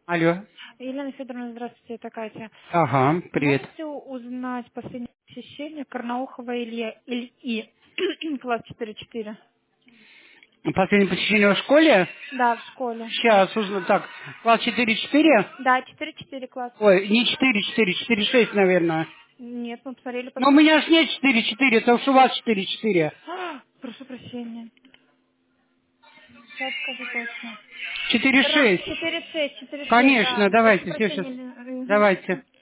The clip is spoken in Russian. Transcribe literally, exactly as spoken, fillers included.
Алло. Елена Федоровна, здравствуйте, это Катя. Ага, привет. Можете узнать последнее посещение Карнаухова Ильи, Ильи класс четыре четыре? Последнее посещение в школе? Да, в школе. Сейчас, узнаю. Так, класс четыре четыре? Да, четыре четыре класс. Ой, не четыре четыре, четыре шесть, наверное. Нет, мы посмотрели Но у последний. меня ж нет четыре четыре, это уж у вас четыре четыре. А, прошу прощения. Сейчас скажу точно. четыре шесть. четыре шесть, четыре шесть, Конечно, да. Прошу давайте, все сейчас. прощения. Мгм. Давайте.